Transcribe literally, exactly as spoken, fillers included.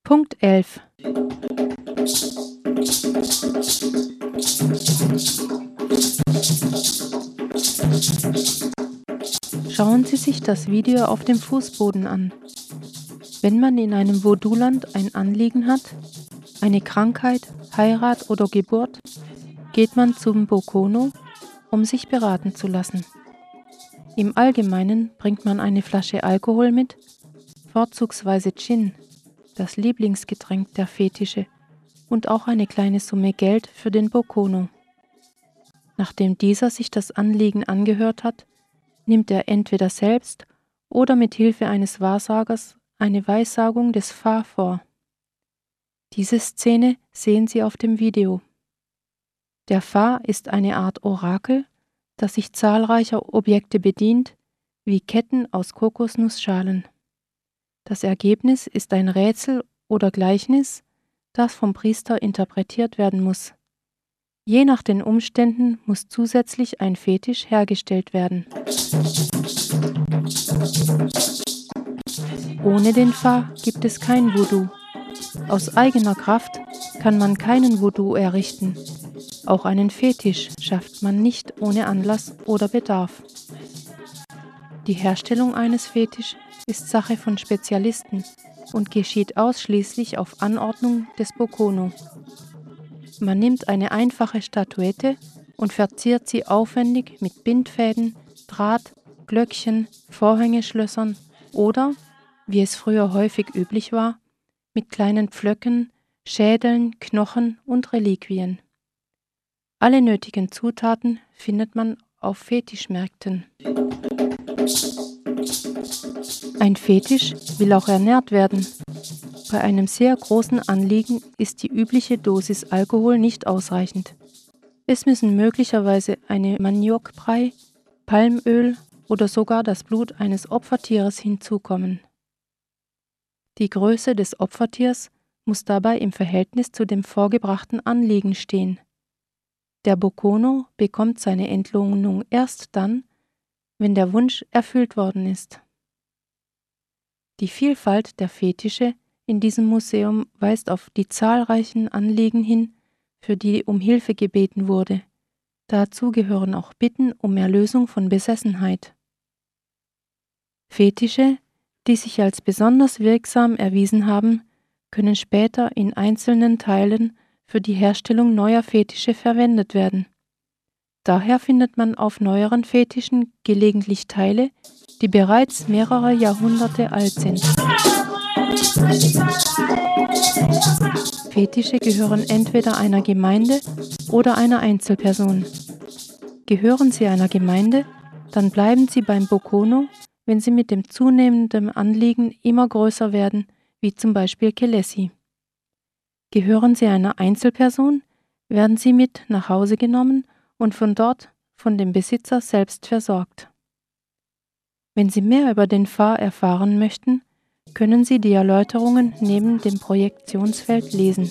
Punkt elf. Schauen Sie sich das Video auf dem Fußboden an. Wenn man in einem Voodoo-Land ein Anliegen hat, eine Krankheit, Heirat oder Geburt, geht man zum Bokono, um sich beraten zu lassen. Im Allgemeinen bringt man eine Flasche Alkohol mit, vorzugsweise Gin, das Lieblingsgetränk der Fetische, und auch eine kleine Summe Geld für den Bokono. Nachdem dieser sich das Anliegen angehört hat, nimmt er entweder selbst oder mit Hilfe eines Wahrsagers eine Weissagung des Fa vor. Diese Szene sehen Sie auf dem Video. Der Fa ist eine Art Orakel, das sich zahlreicher Objekte bedient, wie Ketten aus Kokosnussschalen. Das Ergebnis ist ein Rätsel oder Gleichnis, das vom Priester interpretiert werden muss. Je nach den Umständen muss zusätzlich ein Fetisch hergestellt werden. Ohne den Fa gibt es kein Voodoo. Aus eigener Kraft kann man keinen Voodoo errichten. Auch einen Fetisch schafft man nicht ohne Anlass oder Bedarf. Die Herstellung eines Fetisch ist Sache von Spezialisten und geschieht ausschließlich auf Anordnung des Bokono. Man nimmt eine einfache Statuette und verziert sie aufwendig mit Bindfäden, Draht, Glöckchen, Vorhängeschlössern oder, wie es früher häufig üblich war, mit kleinen Pflöcken, Schädeln, Knochen und Reliquien. Alle nötigen Zutaten findet man auf Fetischmärkten. Ein Fetisch will auch ernährt werden. Bei einem sehr großen Anliegen ist die übliche Dosis Alkohol nicht ausreichend. Es müssen möglicherweise eine Maniokbrei, Palmöl oder sogar das Blut eines Opfertieres hinzukommen. Die Größe des Opfertiers muss dabei im Verhältnis zu dem vorgebrachten Anliegen stehen. Der Bokono bekommt seine Entlohnung erst dann, wenn der Wunsch erfüllt worden ist. Die Vielfalt der Fetische in diesem Museum weist auf die zahlreichen Anliegen hin, für die um Hilfe gebeten wurde. Dazu gehören auch Bitten um Erlösung von Besessenheit. Fetische, die sich als besonders wirksam erwiesen haben, können später in einzelnen Teilen für die Herstellung neuer Fetische verwendet werden. Daher findet man auf neueren Fetischen gelegentlich Teile, die bereits mehrere Jahrhunderte alt sind. Fetische gehören entweder einer Gemeinde oder einer Einzelperson. Gehören sie einer Gemeinde, dann bleiben sie beim Bokono, wenn sie mit dem zunehmenden Anliegen immer größer werden, wie zum Beispiel Kelesi. Gehören sie einer Einzelperson, werden sie mit nach Hause genommen und von dort von dem Besitzer selbst versorgt. Wenn Sie mehr über den Fa erfahren möchten, können Sie die Erläuterungen neben dem Projektionsfeld lesen.